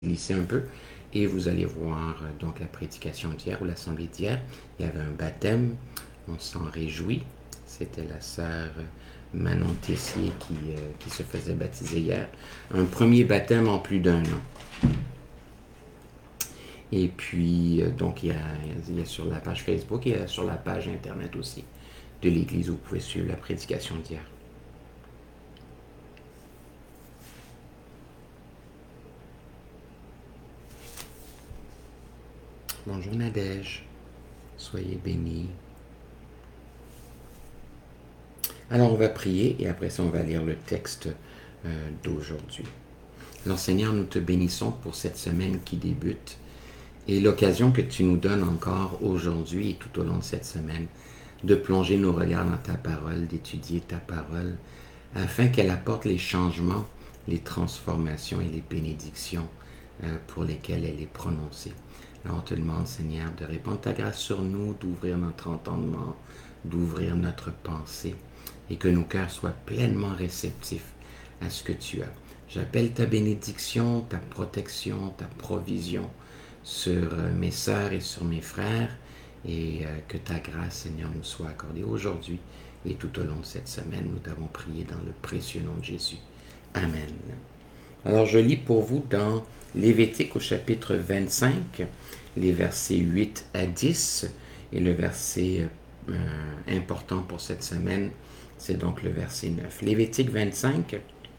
glisser un peu et vous allez voir donc la prédication d'hier ou l'assemblée d'hier. Il y avait un baptême, on s'en réjouit. C'était la sœur Manon Tessier qui se faisait baptiser hier. Un premier baptême en plus d'un an. Et puis, donc, il y a sur la page Facebook et sur la page Internet aussi de l'Église où vous pouvez suivre la prédication d'hier. Bonjour Nadège, soyez bénis. Alors on va prier et après ça on va lire le texte d'aujourd'hui. Alors Seigneur, nous te bénissons pour cette semaine qui débute et l'occasion que tu nous donnes encore aujourd'hui et tout au long de cette semaine de plonger nos regards dans ta parole, d'étudier ta parole afin qu'elle apporte les changements, les transformations et les bénédictions pour lesquelles elle est prononcée. Alors on te demande, Seigneur, de répandre ta grâce sur nous, d'ouvrir notre entendement, d'ouvrir notre pensée et que nos cœurs soient pleinement réceptifs à ce que tu as. J'appelle ta bénédiction, ta protection, ta provision sur mes sœurs et sur mes frères et que ta grâce, Seigneur, nous soit accordée aujourd'hui et tout au long de cette semaine. Nous t'avons prié dans le précieux nom de Jésus. Amen. Alors je lis pour vous dans Lévitique au chapitre 25, les versets 8 à 10 et le verset important pour cette semaine, c'est donc le verset 9. Lévitique 25,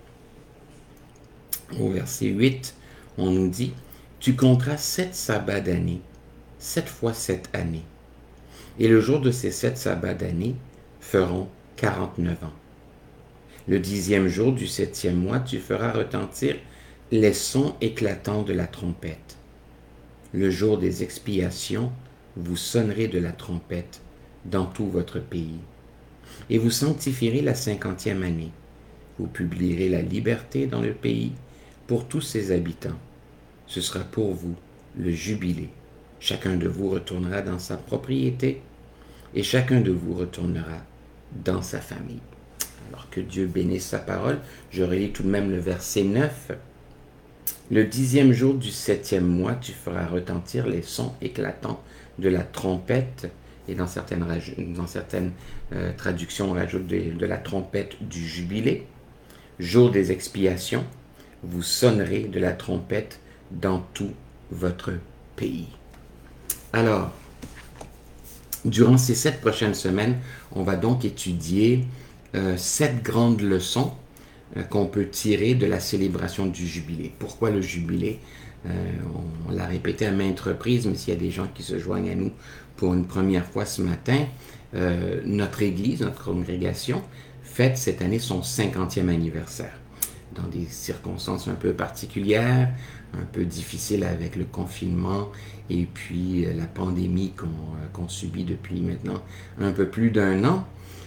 au verset 8, on nous dit « Tu compteras 7 sabbats d'année, 7 fois 7 années, et le jour de ces 7 sabbats d'année feront 49 ans. Le 10e jour du 7e mois, tu feras retentir les sons éclatants de la trompette. Le jour des expiations, vous sonnerez de la trompette dans tout votre pays. Et vous sanctifierez la 50e année. Vous publierez la liberté dans le pays pour tous ses habitants. Ce sera pour vous le jubilé. Chacun de vous retournera dans sa propriété et chacun de vous retournera dans sa famille. » Alors que Dieu bénisse sa parole, je relis tout de même le verset 9. Le 10e jour du 7e mois, tu feras retentir les sons éclatants de la trompette. Et dans certaines traductions, on rajoute de la trompette du jubilé. Jour des expiations, vous sonnerez de la trompette dans tout votre pays. Alors, durant ces 7 prochaines semaines, on va donc étudier 7 grandes leçons qu'on peut tirer de la célébration du jubilé. Pourquoi le jubilé? On l'a répété à maintes reprises, mais s'il y a des gens qui se joignent à nous pour une première fois ce matin, notre Église, notre congrégation, fête cette année son 50e anniversaire. Dans des circonstances un peu particulières, un peu difficiles avec le confinement et puis la pandémie qu'on subit depuis maintenant un peu plus d'un an.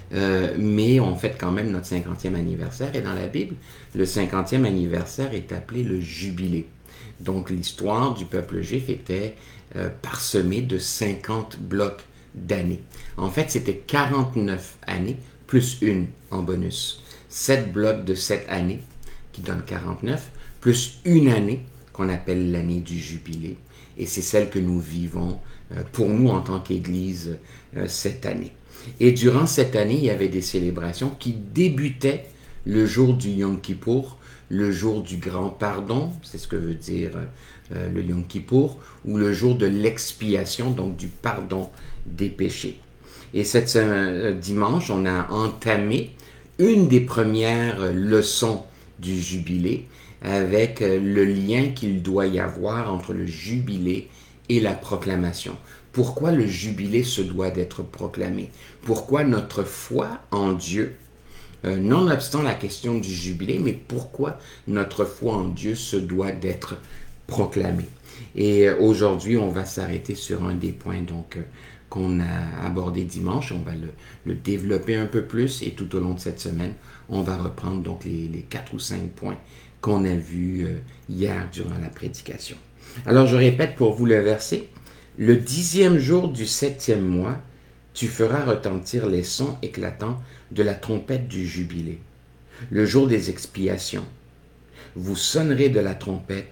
Mais on fête quand même notre 50e anniversaire et dans la Bible, le 50e anniversaire est appelé le jubilé. Donc l'histoire du peuple juif était parsemée de 50 blocs d'années. En fait, c'était 49 années plus une en bonus. 7 blocs de 7 années qui donnent 49, plus une année qu'on appelle l'année du jubilé. Et c'est celle que nous vivons pour nous en tant qu'Église cette année. Et durant cette année, il y avait des célébrations qui débutaient le jour du Yom Kippour, le jour du grand pardon, c'est ce que veut dire le Yom Kippour, ou le jour de l'expiation, donc du pardon des péchés. Et cette dimanche, on a entamé une des premières leçons du jubilé avec le lien qu'il doit y avoir entre le jubilé et la proclamation. Pourquoi le jubilé se doit d'être proclamé? Pourquoi notre foi en Dieu, nonobstant la question du jubilé, mais pourquoi notre foi en Dieu se doit d'être proclamée? Et aujourd'hui, on va s'arrêter sur un des points donc qu'on a abordé dimanche. On va le développer un peu plus et tout au long de cette semaine, on va reprendre donc les 4 ou 5 points qu'on a vus hier durant la prédication. Alors, je répète pour vous le verset. Le 10e jour du 7e mois, tu feras retentir les sons éclatants de la trompette du jubilé. Le jour des expiations, vous sonnerez de la trompette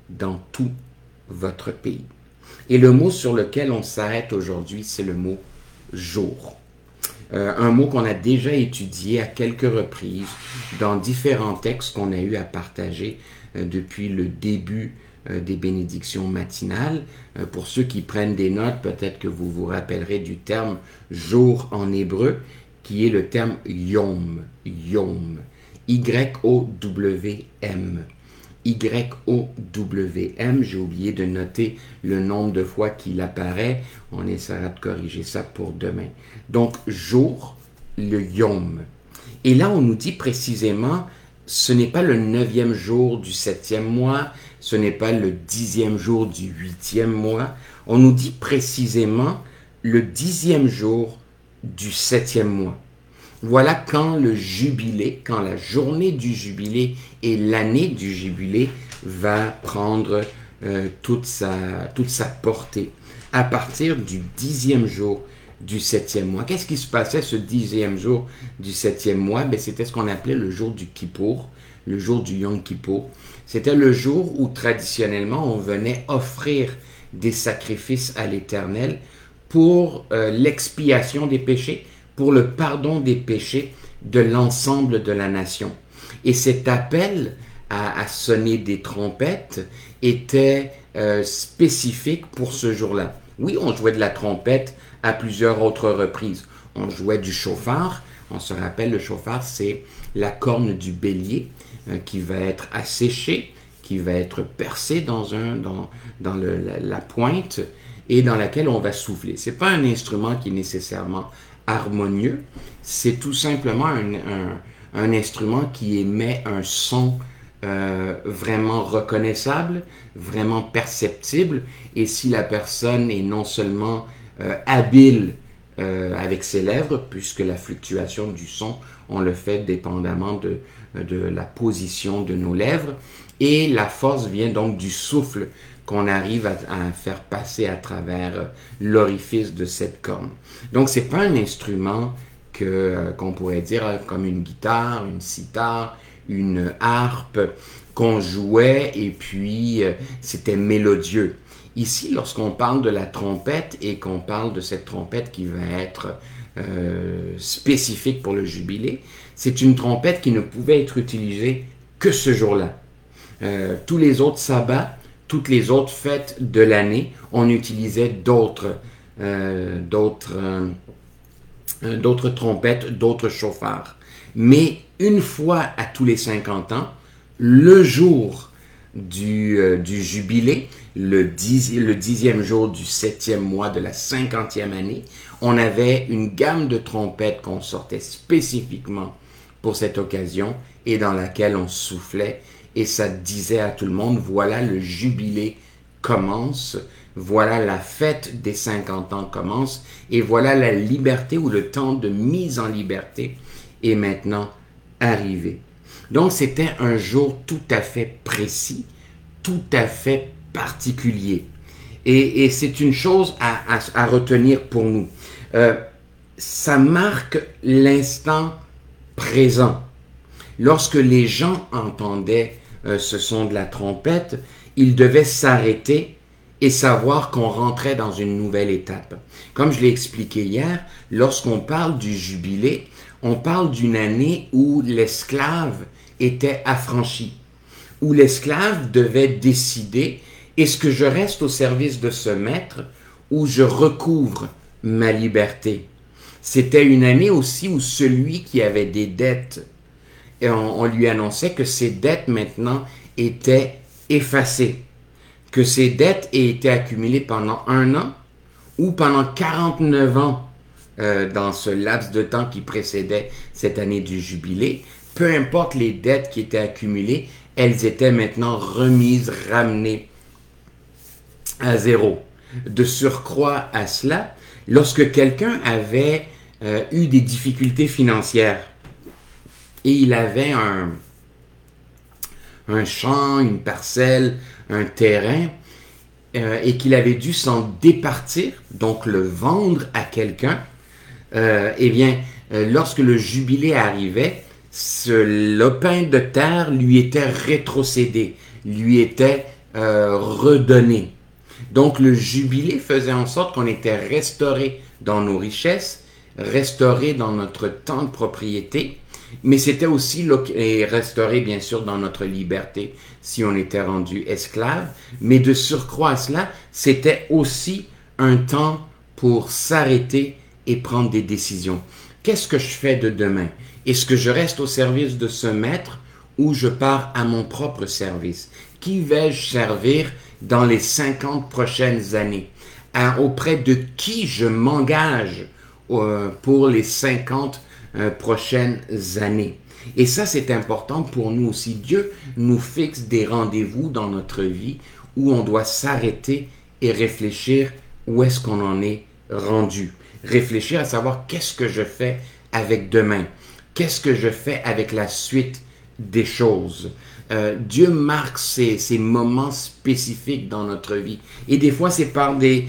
dans tout votre pays. Et le mot sur lequel on s'arrête aujourd'hui, c'est le mot jour. Un mot qu'on a déjà étudié à quelques reprises dans différents textes qu'on a eu à partager depuis le début des bénédictions matinales. Pour ceux qui prennent des notes, peut-être que vous vous rappellerez du terme jour en hébreu, qui est le terme yom, yom, Y-O-W-M. Y-O-W-M, j'ai oublié de noter le nombre de fois qu'il apparaît. On essaiera de corriger ça pour demain. Donc, jour, le yom. Et là, on nous dit précisément, ce n'est pas le 9e jour du 7e mois, ce n'est pas le 10e jour du 8e mois. On nous dit précisément le 10e jour du 7e mois. Voilà quand le jubilé, quand la journée du jubilé et l'année du jubilé va prendre toute sa portée. À partir du 10e jour du 7e mois. Qu'est-ce qui se passait ce 10e jour du 7e mois? Ben, c'était ce qu'on appelait le jour du Kippour, le jour du Yom Kippour. C'était le jour où traditionnellement on venait offrir des sacrifices à l'Éternel pour l'expiation des péchés, pour le pardon des péchés de l'ensemble de la nation. Et cet appel à sonner des trompettes était spécifique pour ce jour-là. Oui, on jouait de la trompette à plusieurs autres reprises. On jouait du chauffard. On se rappelle, le chauffard, c'est la corne du bélier qui va être asséchée, qui va être percée dans la pointe et dans laquelle on va souffler. Ce n'est pas un instrument qui est nécessairement harmonieux, c'est tout simplement un instrument qui émet un son vraiment reconnaissable, vraiment perceptible, et si la personne est non seulement habile avec ses lèvres, puisque la fluctuation du son, on le fait dépendamment de la position de nos lèvres, et la force vient donc du souffle qu'on arrive à faire passer à travers l'orifice de cette corne. Donc, c'est pas un instrument qu'on pourrait dire comme une guitare, une sitar, une harpe qu'on jouait et puis c'était mélodieux. Ici, lorsqu'on parle de la trompette et qu'on parle de cette trompette qui va être spécifique pour le jubilé, c'est une trompette qui ne pouvait être utilisée que ce jour-là. Tous les autres sabbats, toutes les autres fêtes de l'année, on utilisait d'autres trompettes, d'autres chauffards. Mais une fois à tous les 50 ans, le jour du jubilé, le 10e jour du 7e mois de la 50e année, on avait une gamme de trompettes qu'on sortait spécifiquement pour cette occasion et dans laquelle on soufflait et ça disait à tout le monde, voilà le jubilé commence, voilà la fête des 50 ans commence et voilà la liberté ou le temps de mise en liberté est maintenant arrivé. Donc c'était un jour tout à fait précis, tout à fait particulier. Et c'est une chose à retenir pour nous. Ça marque l'instant présent. Lorsque les gens entendaient ce son de la trompette, ils devaient s'arrêter et savoir qu'on rentrait dans une nouvelle étape. Comme je l'ai expliqué hier, lorsqu'on parle du jubilé, on parle d'une année où l'esclave était affranchi, où l'esclave devait décider est-ce que je reste au service de ce maître ou je recouvre ma liberté. C'était une année aussi où celui qui avait des dettes, et on lui annonçait que ses dettes maintenant étaient effacées, que ses dettes aient été accumulées pendant 1 an ou pendant 49 ans dans ce laps de temps qui précédait cette année du jubilé. Peu importe les dettes qui étaient accumulées, elles étaient maintenant remises, ramenées à zéro. De surcroît à cela, lorsque quelqu'un avait eu des difficultés financières et il avait un champ, une parcelle, un terrain, et qu'il avait dû s'en départir, donc le vendre à quelqu'un, eh bien, lorsque le jubilé arrivait, ce lopin de terre lui était rétrocédé, lui était redonner. Donc le jubilé faisait en sorte qu'on était restauré dans nos richesses, restauré dans notre temps de propriété, mais c'était aussi restauré bien sûr dans notre liberté si on était rendu esclave, mais de surcroît à cela, c'était aussi un temps pour s'arrêter et prendre des décisions. Qu'est-ce que je fais de demain? Est-ce que je reste au service de ce maître ou je pars à mon propre service? Qui vais-je servir dans les 50 prochaines années? Auprès de qui je m'engage pour les 50 prochaines années? Et ça, c'est important pour nous aussi. Dieu nous fixe des rendez-vous dans notre vie où on doit s'arrêter et réfléchir où est-ce qu'on en est rendu. Réfléchir à savoir qu'est-ce que je fais avec demain. Qu'est-ce que je fais avec la suite des choses. Dieu marque ces moments spécifiques dans notre vie. Et des fois, c'est par des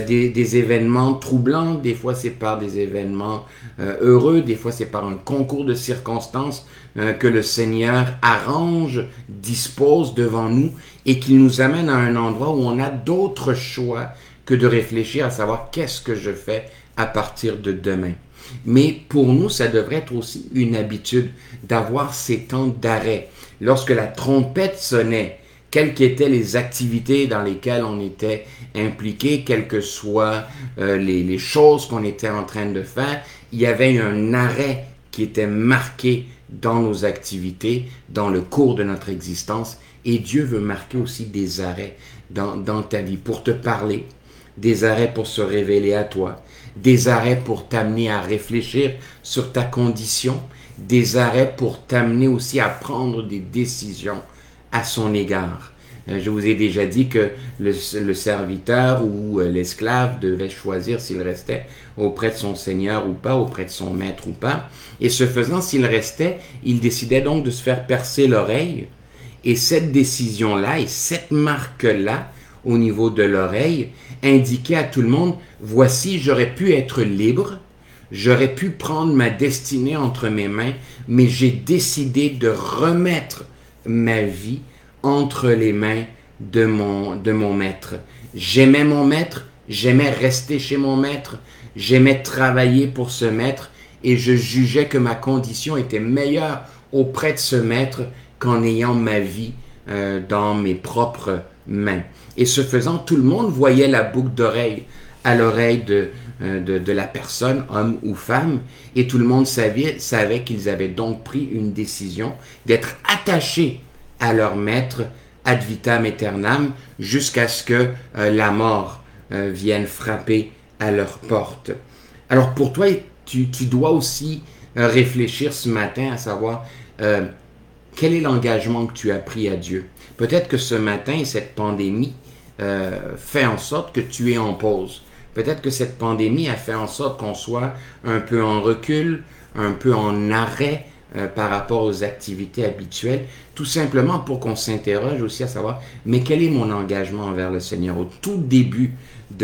événements troublants, des fois, c'est par des événements heureux, des fois, c'est par un concours de circonstances que le Seigneur arrange, dispose devant nous et qui nous amène à un endroit où on a d'autres choix que de réfléchir à savoir qu'est-ce que je fais à partir de demain. Mais pour nous, ça devrait être aussi une habitude d'avoir ces temps d'arrêt. Lorsque la trompette sonnait, quelles qu'étaient les activités dans lesquelles on était impliqué, quelles que soient les choses qu'on était en train de faire, il y avait un arrêt qui était marqué dans nos activités, dans le cours de notre existence. Et Dieu veut marquer aussi des arrêts dans ta vie pour te parler, des arrêts pour se révéler à toi, des arrêts pour t'amener à réfléchir sur ta condition, des arrêts pour t'amener aussi à prendre des décisions à son égard. Je vous ai déjà dit que le serviteur ou l'esclave devait choisir s'il restait auprès de son seigneur ou pas, auprès de son maître ou pas. Et ce faisant, s'il restait, il décidait donc de se faire percer l'oreille. Et cette décision-là et cette marque-là, au niveau de l'oreille, indiquait à tout le monde, voici, j'aurais pu être libre, j'aurais pu prendre ma destinée entre mes mains, mais j'ai décidé de remettre ma vie entre les mains de mon maître. J'aimais mon maître, j'aimais rester chez mon maître, j'aimais travailler pour ce maître, et je jugeais que ma condition était meilleure auprès de ce maître qu'en ayant ma vie dans mes propres mains. Et ce faisant, tout le monde voyait la boucle d'oreille à l'oreille de la personne, homme ou femme, et tout le monde savait qu'ils avaient donc pris une décision d'être attachés à leur maître ad vitam aeternam jusqu'à ce que la mort vienne frapper à leur porte. Alors pour toi, tu dois aussi réfléchir ce matin à savoir quel est l'engagement que tu as pris à Dieu. Peut-être que ce matin, cette pandémie fait en sorte que tu es en pause. Peut-être que cette pandémie a fait en sorte qu'on soit un peu en recul, un peu en arrêt par rapport aux activités habituelles, tout simplement pour qu'on s'interroge aussi à savoir, mais quel est mon engagement envers le Seigneur? Au tout début de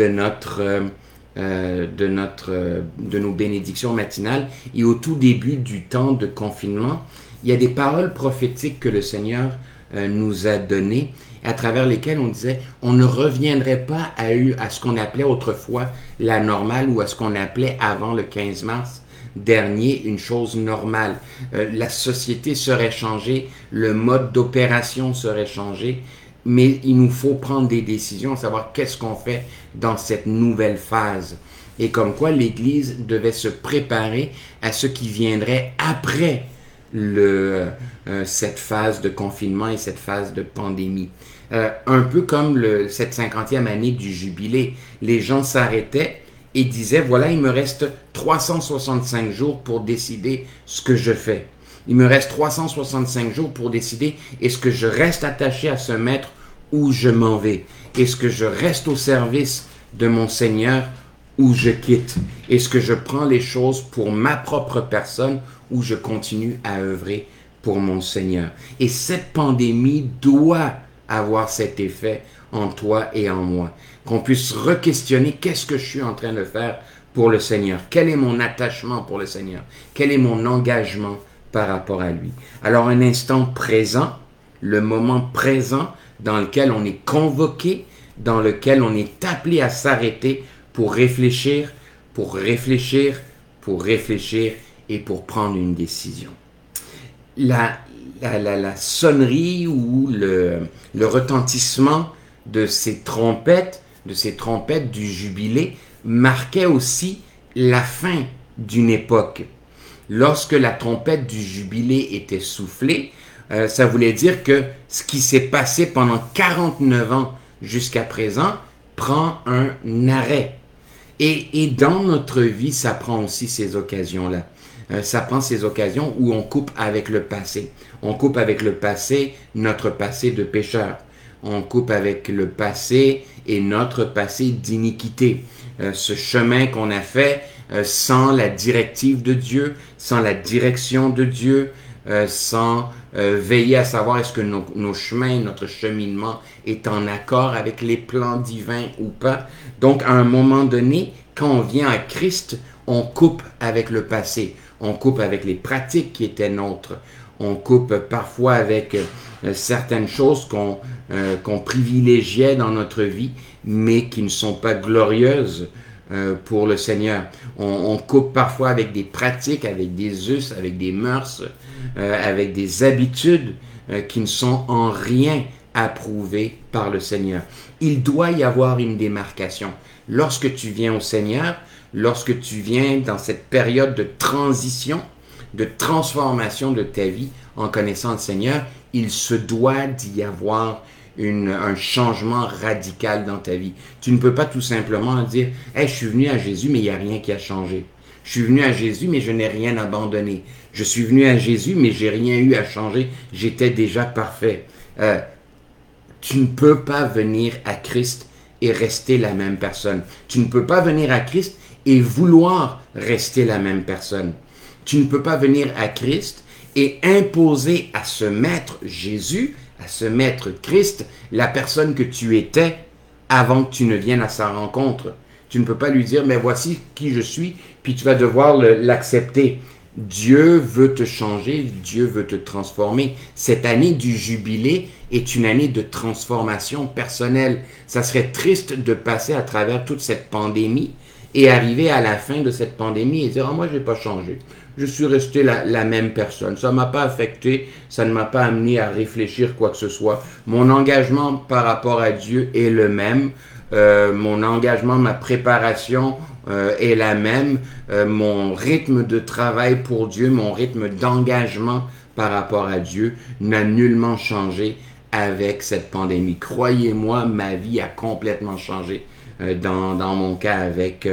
nos bénédictions matinales et au tout début du temps de confinement, il y a des paroles prophétiques que le Seigneur nous a données, à travers lesquelles on disait on ne reviendrait pas à ce qu'on appelait autrefois la normale ou à ce qu'on appelait avant le 15 mars dernier une chose normale. La société serait changée, le mode d'opération serait changé, mais il nous faut prendre des décisions, savoir qu'est-ce qu'on fait dans cette nouvelle phase. Et comme quoi l'Église devait se préparer à ce qui viendrait après cette phase de confinement et cette phase de pandémie. Un peu comme cette 50e année du jubilé, les gens s'arrêtaient et disaient, voilà, il me reste 365 jours pour décider ce que je fais. Il me reste 365 jours pour décider, est-ce que je reste attaché à ce maître ou je m'en vais? Est-ce que je reste au service de mon Seigneur ou je quitte? Est-ce que je prends les choses pour ma propre personne ou je continue à œuvrer pour mon Seigneur? Et cette pandémie doit avoir cet effet en toi et en moi. Qu'on puisse re-questionner qu'est-ce que je suis en train de faire pour le Seigneur? Quel est mon attachement pour le Seigneur? Quel est mon engagement par rapport à lui? Alors un instant présent, le moment présent dans lequel on est convoqué, dans lequel on est appelé à s'arrêter pour réfléchir, pour réfléchir, pour réfléchir et pour prendre une décision. La sonnerie ou le retentissement de ces trompettes du jubilé marquait aussi la fin d'une époque. Lorsque la trompette du jubilé était soufflée, ça voulait dire que ce qui s'est passé pendant 49 ans jusqu'à présent prend un arrêt. Et dans notre vie, ça prend aussi ces occasions-là. Ça prend ces occasions où on coupe avec le passé. On coupe avec le passé, notre passé de pécheur. On coupe avec le passé et notre passé d'iniquité. Ce chemin qu'on a fait sans la directive de Dieu, sans la direction de Dieu, sans veiller à savoir est-ce que nos chemins, notre cheminement est en accord avec les plans divins ou pas. Donc, à un moment donné, quand on vient à Christ, on coupe avec le passé, on coupe avec les pratiques qui étaient nôtres, on coupe parfois avec certaines choses qu'on privilégiait dans notre vie, mais qui ne sont pas glorieuses pour le Seigneur. On coupe parfois avec des pratiques, avec des us, avec des mœurs, avec des habitudes qui ne sont en rien approuvées par le Seigneur. Il doit y avoir une démarcation. Lorsque tu viens au Seigneur, lorsque tu viens dans cette période de transition, de transformation de ta vie en connaissant le Seigneur, il se doit d'y avoir un changement radical dans ta vie. Tu ne peux pas tout simplement dire « Hey, je suis venu à Jésus, mais il n'y a rien qui a changé. Je suis venu à Jésus, mais je n'ai rien abandonné. Je suis venu à Jésus, mais j'ai rien eu à changer. J'étais déjà parfait. » Tu ne peux pas venir à Christ et rester la même personne. Tu ne peux pas venir à Christ et vouloir rester la même personne. Tu ne peux pas venir à Christ et imposer à ce maître Jésus, à ce maître Christ, la personne que tu étais avant que tu ne viennes à sa rencontre. Tu ne peux pas lui dire, mais voici qui je suis, puis tu vas devoir l'accepter. Dieu veut te changer, Dieu veut te transformer. Cette année du jubilé est une année de transformation personnelle. Ça serait triste de passer à travers toute cette pandémie et arriver à la fin de cette pandémie et dire « Ah, moi, je n'ai pas changé. Je suis resté la même personne. Ça ne m'a pas affecté, ça ne m'a pas amené à réfléchir quoi que ce soit. Mon engagement par rapport à Dieu est le même. Mon engagement, ma préparation est la même. Mon rythme de travail pour Dieu, mon rythme d'engagement par rapport à Dieu n'a nullement changé avec cette pandémie. Croyez-moi, ma vie a complètement changé dans mon cas avec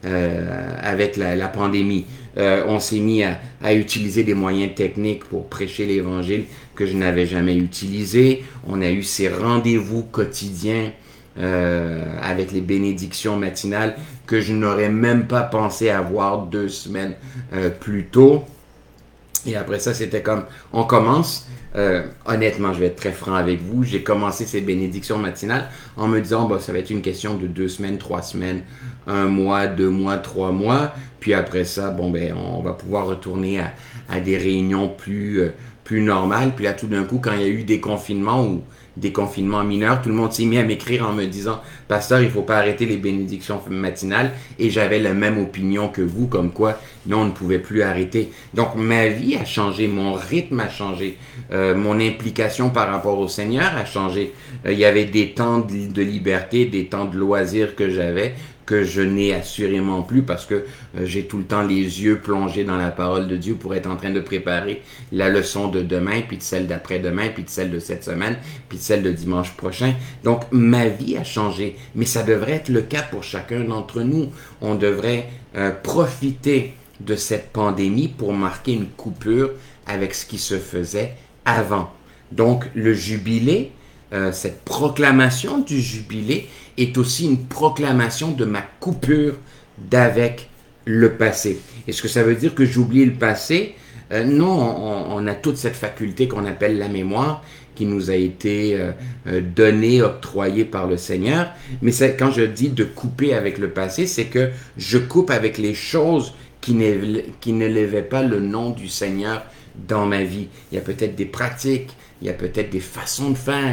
la pandémie. On s'est mis à utiliser des moyens techniques pour prêcher l'Évangile que je n'avais jamais utilisé. On a eu ces rendez-vous quotidiens avec les bénédictions matinales que je n'aurais même pas pensé avoir 2 semaines plus tôt. Et après ça, c'était comme, on commence, honnêtement, je vais être très franc avec vous, j'ai commencé ces bénédictions matinales en me disant, bah, ça va être une question de 2 semaines, 3 semaines, 1 mois, 2 mois, 3 mois, puis après ça, bon, ben, on va pouvoir retourner à des réunions plus normales. Puis là, tout d'un coup, quand il y a eu des confinements ou des confinements mineurs, tout le monde s'est mis à m'écrire en me disant « Pasteur, il ne faut pas arrêter les bénédictions matinales. » Et j'avais la même opinion que vous, comme quoi, non, on ne pouvait plus arrêter. Donc, ma vie a changé, mon rythme a changé, mon implication par rapport au Seigneur a changé. Il y avait des temps de liberté, des temps de loisirs que j'avais, que je n'ai assurément plus parce que j'ai tout le temps les yeux plongés dans la parole de Dieu pour être en train de préparer la leçon de demain, puis de celle d'après-demain, puis de celle de cette semaine, puis de celle de dimanche prochain. Donc, ma vie a changé, mais ça devrait être le cas pour chacun d'entre nous. On devrait profiter de cette pandémie pour marquer une coupure avec ce qui se faisait avant. Donc, le jubilé, cette proclamation du jubilé est aussi une proclamation de ma coupure d'avec le passé. Est-ce que ça veut dire que j'oublie le passé? Non, on a toute cette faculté qu'on appelle la mémoire qui nous a été donnée, octroyée par le Seigneur. Mais quand je dis de couper avec le passé, c'est que je coupe avec les choses qui n'élevaient pas le nom du Seigneur dans ma vie. Il y a peut-être des pratiques, il y a peut-être des façons de faire,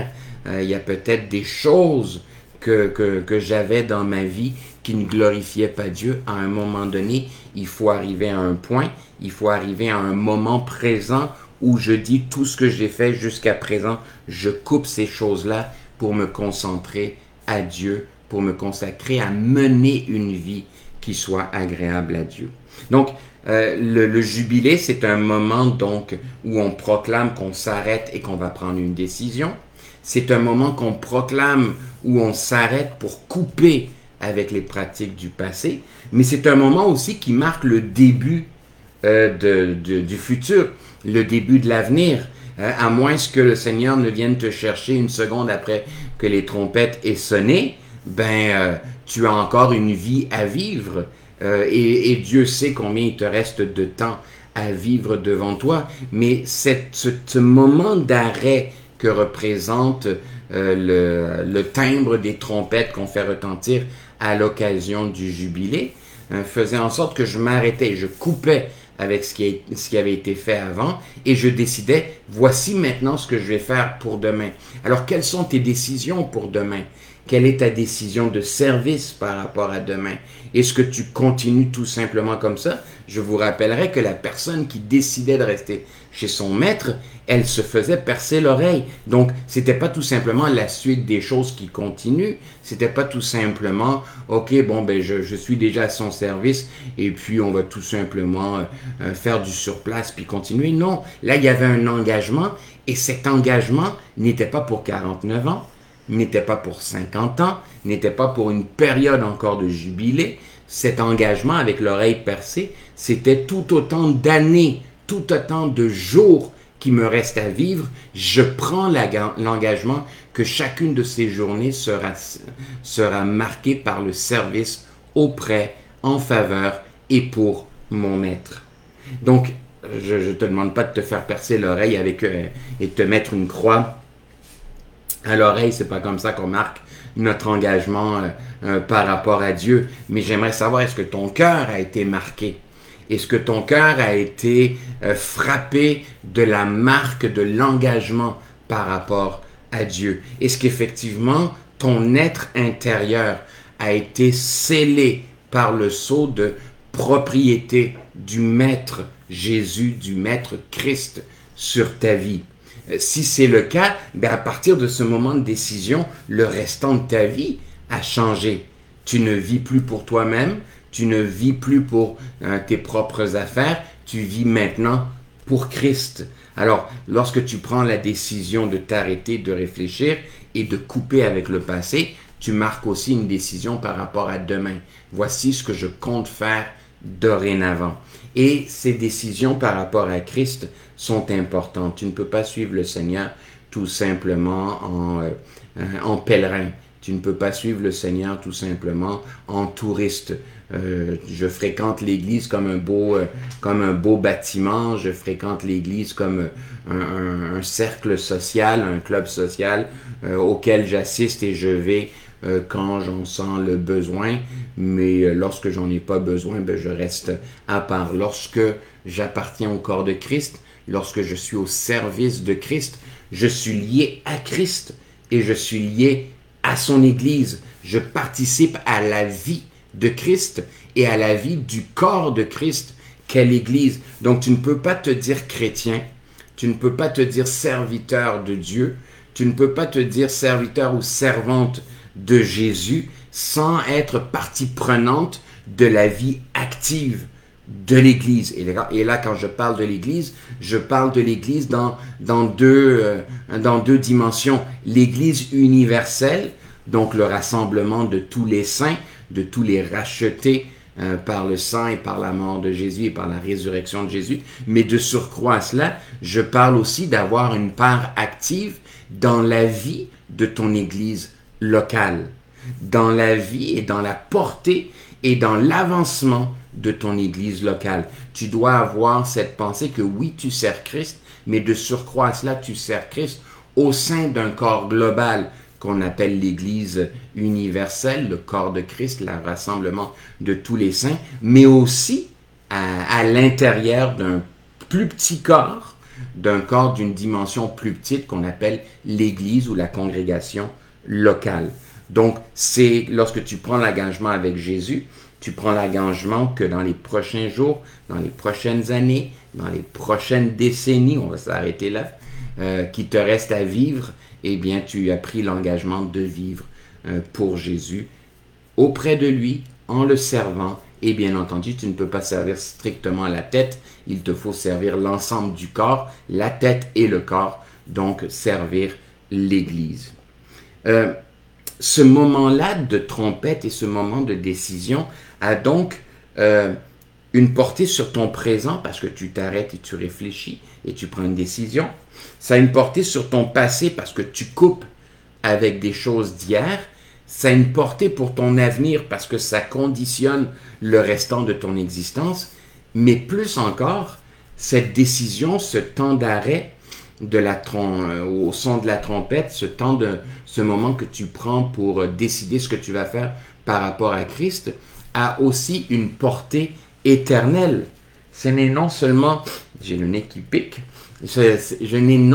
il y a peut-être des choses que j'avais dans ma vie qui ne glorifiaient pas Dieu. À un moment donné, il faut arriver à un point, il faut arriver à un moment présent où je dis tout ce que j'ai fait jusqu'à présent, je coupe ces choses-là pour me concentrer à Dieu, pour me consacrer à mener une vie qui soit agréable à Dieu. Donc, le jubilé, c'est un moment donc où on proclame qu'on s'arrête et qu'on va prendre une décision. C'est un moment qu'on proclame où on s'arrête pour couper avec les pratiques du passé, mais c'est un moment aussi qui marque le début du futur, le début de l'avenir, à moins que le Seigneur ne vienne te chercher une seconde après que les trompettes aient sonné, tu as encore une vie à vivre, et Dieu sait combien il te reste de temps à vivre devant toi, mais ce moment d'arrêt que représente le timbre des trompettes qu'on fait retentir à l'occasion du jubilé, faisait en sorte que je m'arrêtais, je coupais avec ce qui avait été fait avant, et je décidais, voici maintenant ce que je vais faire pour demain. Alors, quelles sont tes décisions pour demain? Quelle est ta décision de service par rapport à demain? Est-ce que tu continues tout simplement comme ça? Je vous rappellerai que la personne qui décidait de rester chez son maître, elle se faisait percer l'oreille. Donc, c'était pas tout simplement la suite des choses qui continuent. C'était pas tout simplement, ok, je suis déjà à son service et puis on va tout simplement faire du surplace puis continuer. Non, là, il y avait un engagement et cet engagement n'était pas pour 49 ans, n'était pas pour 50 ans, n'était pas pour une période encore de jubilé. Cet engagement avec l'oreille percée, c'était tout autant d'années, tout autant de jours qui me restent à vivre. Je prends l'engagement que chacune de ces journées sera marquée par le service auprès, en faveur et pour mon maître. Donc, je ne te demande pas de te faire percer l'oreille et de te mettre une croix à l'oreille, c'est pas comme ça qu'on marque notre engagement par rapport à Dieu. Mais j'aimerais savoir, est-ce que ton cœur a été marqué? Est-ce que ton cœur a été frappé de la marque de l'engagement par rapport à Dieu? Est-ce qu'effectivement, ton être intérieur a été scellé par le sceau de propriété du Maître Jésus, du Maître Christ sur ta vie? Si c'est le cas, à partir de ce moment de décision, le restant de ta vie a changé. Tu ne vis plus pour toi-même, tu ne vis plus pour tes propres affaires, tu vis maintenant pour Christ. Alors, lorsque tu prends la décision de t'arrêter, de réfléchir et de couper avec le passé, tu marques aussi une décision par rapport à demain. Voici ce que je compte faire dorénavant. Et ces décisions par rapport à Christ sont importantes. Tu ne peux pas suivre le Seigneur tout simplement en pèlerin. Tu ne peux pas suivre le Seigneur tout simplement en touriste. Je fréquente l'Église comme un beau bâtiment. Je fréquente l'Église comme un cercle social, un club social auquel j'assiste et je vais quand j'en sens le besoin, mais lorsque j'en ai pas besoin, je reste à part. Lorsque j'appartiens au corps de Christ, lorsque je suis au service de Christ, je suis lié à Christ et je suis lié à son Église. Je participe à la vie de Christ et à la vie du corps de Christ qu'est l'Église. Donc tu ne peux pas te dire chrétien, tu ne peux pas te dire serviteur de Dieu, tu ne peux pas te dire serviteur ou servante de Jésus sans être partie prenante de la vie active de l'Église. Et là, quand je parle de l'Église, je parle de l'Église dans deux dimensions. L'Église universelle, donc le rassemblement de tous les saints, de tous les rachetés par le sang et par la mort de Jésus et par la résurrection de Jésus. Mais de surcroît à cela, je parle aussi d'avoir une part active dans la vie de ton Église locale, dans la vie et dans la portée et dans l'avancement de ton Église locale. Tu dois avoir cette pensée que oui, tu sers Christ, mais de surcroît à cela, tu sers Christ au sein d'un corps global qu'on appelle l'Église universelle, le corps de Christ, le rassemblement de tous les saints, mais aussi à l'intérieur d'un plus petit corps, d'un corps d'une dimension plus petite qu'on appelle l'Église ou la congrégation locale. Donc, c'est lorsque tu prends l'engagement avec Jésus, tu prends l'engagement que dans les prochains jours, dans les prochaines années, dans les prochaines décennies, on va s'arrêter là, qui te reste à vivre, eh bien, tu as pris l'engagement de vivre pour Jésus, auprès de lui, en le servant. Et bien entendu, tu ne peux pas servir strictement la tête, il te faut servir l'ensemble du corps, la tête et le corps, donc servir l'Église. Ce moment-là de trompette et ce moment de décision a donc une portée sur ton présent parce que tu t'arrêtes et tu réfléchis et tu prends une décision. Ça a une portée sur ton passé parce que tu coupes avec des choses d'hier. Ça a une portée pour ton avenir parce que ça conditionne le restant de ton existence. Mais plus encore, cette décision, ce temps d'arrêt au son de la trompette, ce moment que tu prends pour décider ce que tu vas faire par rapport à Christ, a aussi une portée éternelle. Ce n'est non seulement, j'ai le nez qui pique, je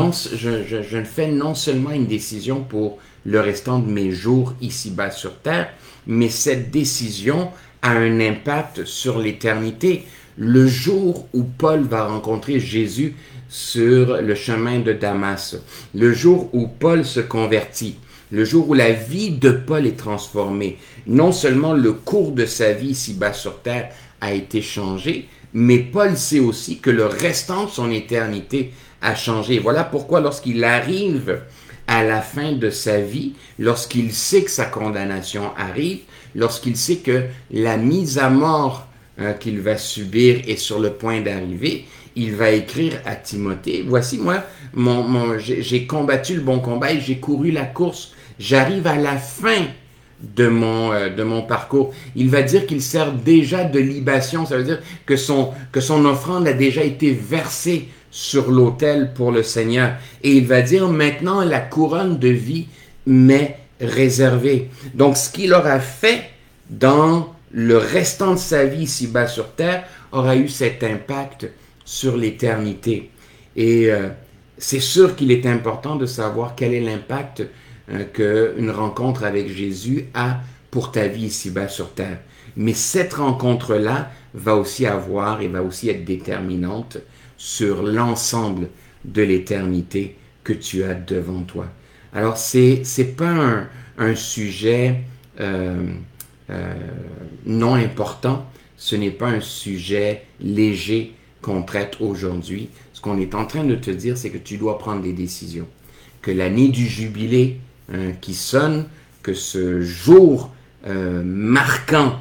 ne fais non seulement une décision pour le restant de mes jours ici-bas sur terre, mais cette décision a un impact sur l'éternité. Le jour où Paul va rencontrer Jésus sur le chemin de Damas, le jour où Paul se convertit, le jour où la vie de Paul est transformée, non seulement le cours de sa vie ici-bas sur terre a été changé, mais Paul sait aussi que le restant de son éternité a changé. Voilà pourquoi lorsqu'il arrive à la fin de sa vie, lorsqu'il sait que sa condamnation arrive, lorsqu'il sait que la mise à mort qu'il va subir est sur le point d'arriver, il va écrire à Timothée, voici moi, j'ai combattu le bon combat et j'ai couru la course, j'arrive à la fin de mon parcours. Il va dire qu'il sert déjà de libation, ça veut dire que son offrande a déjà été versée sur l'autel pour le Seigneur. Et il va dire maintenant la couronne de vie m'est réservée. Donc ce qu'il aura fait dans le restant de sa vie ici-bas sur terre aura eu cet impact sur l'éternité. Et c'est sûr qu'il est important de savoir quel est l'impact qu'une rencontre avec Jésus a pour ta vie ici-bas sur terre. Mais cette rencontre-là va aussi être déterminante sur l'ensemble de l'éternité que tu as devant toi. Alors, c'est pas un sujet non important, ce n'est pas un sujet léger qu'on traite aujourd'hui. Ce qu'on est en train de te dire, c'est que tu dois prendre des décisions. Que l'année du jubilé qui sonne, que ce jour marquant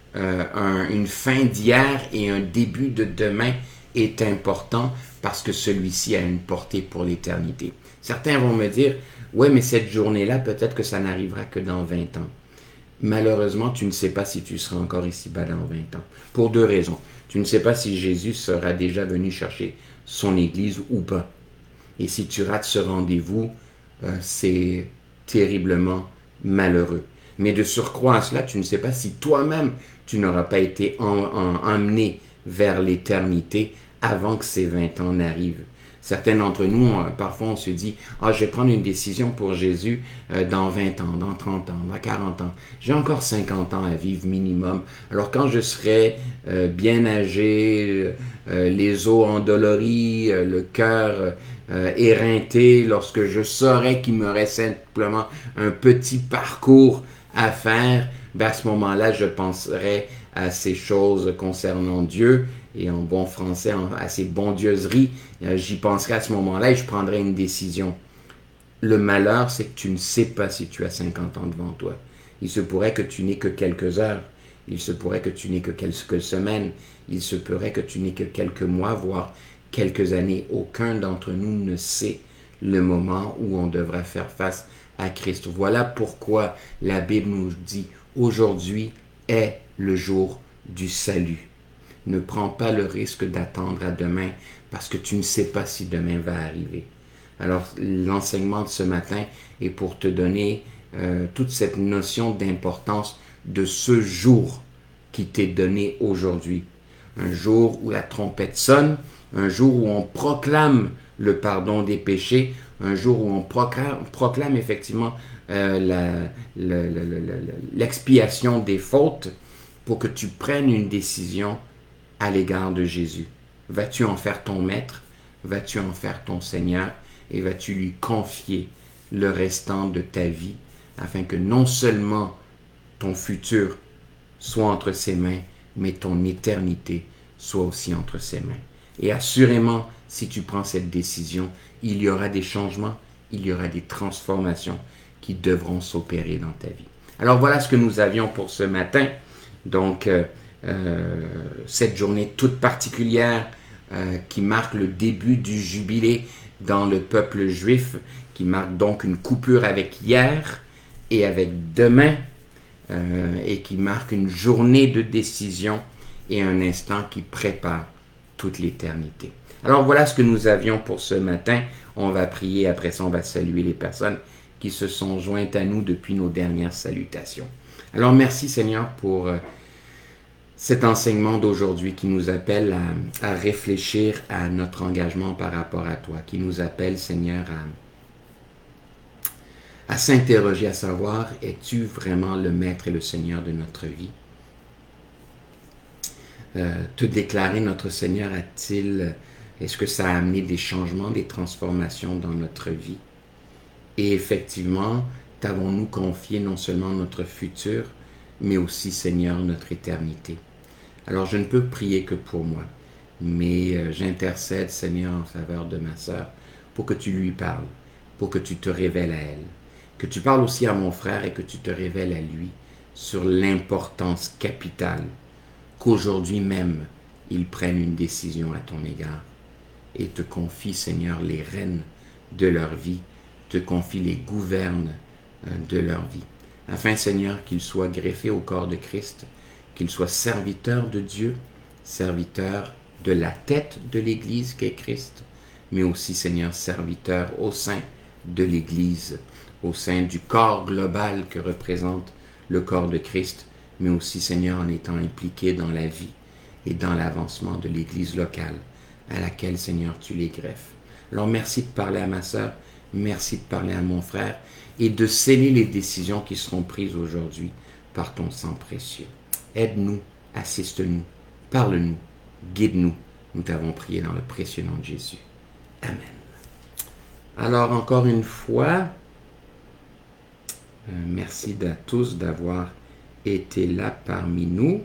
une fin d'hier et un début de demain est important parce que celui-ci a une portée pour l'éternité. Certains vont me dire, ouais, mais cette journée-là, peut-être que ça n'arrivera que dans 20 ans. Malheureusement, tu ne sais pas si tu seras encore ici-bas dans 20 ans. Pour deux raisons. Tu ne sais pas si Jésus sera déjà venu chercher son Église ou pas. Et si tu rates ce rendez-vous, c'est terriblement malheureux. Mais de surcroît à cela, tu ne sais pas si toi-même, tu n'auras pas été emmené vers l'éternité avant que ces 20 ans n'arrivent. Certains d'entre nous, parfois, on se dit « Ah, je vais prendre une décision pour Jésus dans 20 ans, dans 30 ans, dans 40 ans. J'ai encore 50 ans à vivre minimum. Alors quand je serai bien âgé, les os endoloris, le cœur éreinté, lorsque je saurai qu'il me reste simplement un petit parcours à faire, ben à ce moment-là, je penserai à ces choses concernant Dieu et en bon français, à ces bondieuseries. J'y penserai à ce moment-là et je prendrai une décision. Le malheur, c'est que tu ne sais pas si tu as 50 ans devant toi. Il se pourrait que tu n'aies que quelques heures. Il se pourrait que tu n'aies que quelques semaines. Il se pourrait que tu n'aies que quelques mois, voire quelques années. Aucun d'entre nous ne sait le moment où on devra faire face à Christ. Voilà pourquoi la Bible nous dit aujourd'hui est le jour du salut. Ne prends pas le risque d'attendre à demain parce que tu ne sais pas si demain va arriver. Alors, l'enseignement de ce matin est pour te donner toute cette notion d'importance de ce jour qui t'est donné aujourd'hui. Un jour où la trompette sonne, un jour où on proclame le pardon des péchés, un jour où on proclame effectivement l'expiation des fautes pour que tu prennes une décision à l'égard de Jésus. Vas-tu en faire ton maître? Vas-tu en faire ton Seigneur? Et vas-tu lui confier le restant de ta vie afin que non seulement ton futur soit entre ses mains, mais ton éternité soit aussi entre ses mains. Et assurément, si tu prends cette décision, il y aura des changements, il y aura des transformations qui devront s'opérer dans ta vie. Alors voilà ce que nous avions pour ce matin. Donc, cette journée toute particulière qui marque le début du jubilé dans le peuple juif, qui marque donc une coupure avec hier et avec demain, et qui marque une journée de décision et un instant qui prépare toute l'éternité. Alors voilà ce que nous avions pour ce matin. On va prier, après ça on va saluer les personnes qui se sont jointes à nous depuis nos dernières salutations. Alors merci Seigneur pour cet enseignement d'aujourd'hui qui nous appelle à réfléchir à notre engagement par rapport à toi, qui nous appelle Seigneur à s'interroger, à savoir, es-tu vraiment le maître et le Seigneur de notre vie? Te déclarer notre Seigneur est-ce que ça a amené des changements, des transformations dans notre vie? Et effectivement, t'avons-nous confié non seulement notre futur, mais aussi, Seigneur, notre éternité. Alors, je ne peux prier que pour moi, mais j'intercède, Seigneur, en faveur de ma sœur, pour que tu lui parles, pour que tu te révèles à elle, que tu parles aussi à mon frère et que tu te révèles à lui sur l'importance capitale qu'aujourd'hui même, ils prennent une décision à ton égard et te confient, Seigneur, les rênes de leur vie, te confient les gouvernes de leur vie, afin, Seigneur, qu'ils soient greffés au corps de Christ, qu'ils soient serviteurs de Dieu, serviteurs de la tête de l'Église qu'est Christ, mais aussi, Seigneur, serviteurs au sein de l'Église, au sein du corps global que représente le corps de Christ, mais aussi, Seigneur, en étant impliqués dans la vie et dans l'avancement de l'Église locale à laquelle, Seigneur, tu les greffes. Alors, merci de parler à ma sœur, merci de parler à mon frère et de sceller les décisions qui seront prises aujourd'hui par ton sang précieux. Aide-nous, assiste-nous, parle-nous, guide-nous. Nous t'avons prié dans le précieux nom de Jésus. Amen. Alors, encore une fois, merci à tous d'avoir été là parmi nous.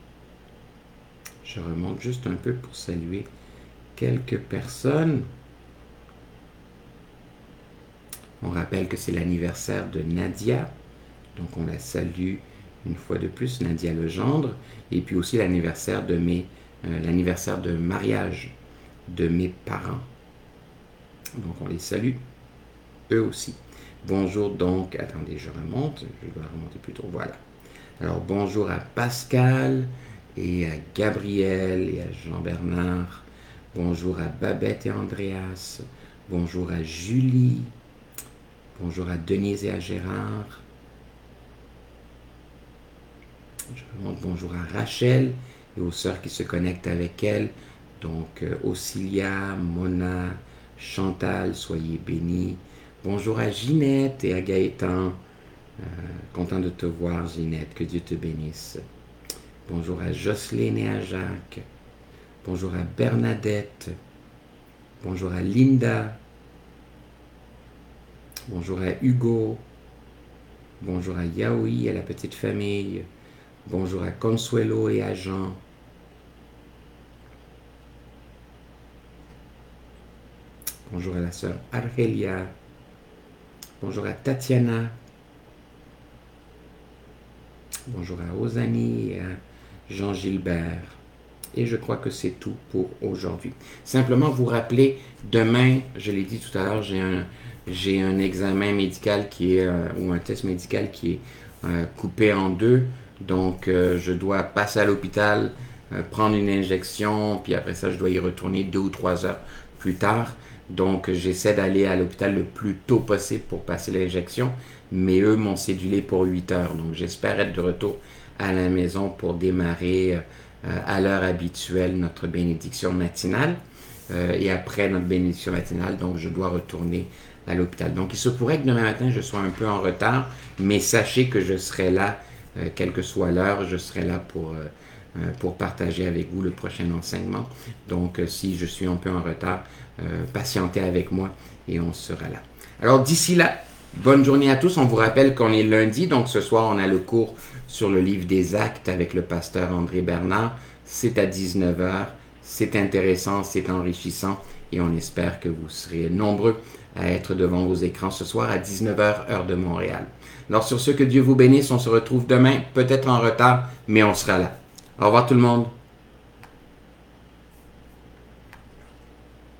Je remonte juste un peu pour saluer quelques personnes. On rappelle que c'est l'anniversaire de Nadia, donc on la salue une fois de plus, Nadia Legendre, et puis aussi l'anniversaire de mariage de mes parents. Donc on les salue, eux aussi. Bonjour donc, attendez, je remonte, je dois remonter plus tôt, voilà. Alors bonjour à Pascal et à Gabriel et à Jean-Bernard. Bonjour à Babette et Andreas. Bonjour à Julie. Bonjour à Denise et à Gérard. Je remonte, bonjour à Rachel et aux sœurs qui se connectent avec elle. Donc Auxilia, Mona, Chantal, soyez bénis. Bonjour à Ginette et à Gaëtan. Content de te voir, Ginette. Que Dieu te bénisse. Bonjour à Jocelyne et à Jacques. Bonjour à Bernadette. Bonjour à Linda. Bonjour à Hugo. Bonjour à Yaoi et à la petite famille. Bonjour à Consuelo et à Jean. Bonjour à la sœur Argelia. Bonjour à Tatiana. Bonjour à Osani et à Jean-Gilbert. Et je crois que c'est tout pour aujourd'hui. Simplement vous rappeler, demain, je l'ai dit tout à l'heure, j'ai un examen médical qui est, ou un test médical qui est coupé en deux. Donc, je dois passer à l'hôpital, prendre une injection, puis après ça, je dois y retourner 2 ou 3 heures plus tard. Donc, j'essaie d'aller à l'hôpital le plus tôt possible pour passer l'injection, mais eux m'ont cédulé pour 8 heures. Donc, j'espère être de retour à la maison pour démarrer à l'heure habituelle notre bénédiction matinale. et après notre bénédiction matinale, donc je dois retourner à l'hôpital. Donc il se pourrait que demain matin je sois un peu en retard, mais sachez que je serai là, quelle que soit l'heure, je serai là pour partager avec vous le prochain enseignement. Donc si je suis un peu en retard, patientez avec moi et on sera là. Alors d'ici là, bonne journée à tous. On vous rappelle qu'on est lundi, donc ce soir on a le cours sur le livre des Actes avec le pasteur André Bernard. C'est à 19h. C'est intéressant, c'est enrichissant et on espère que vous serez nombreux à être devant vos écrans ce soir à 19h, heure de Montréal. Alors sur ce, que Dieu vous bénisse. On se retrouve demain, peut-être en retard, mais on sera là. Au revoir tout le monde.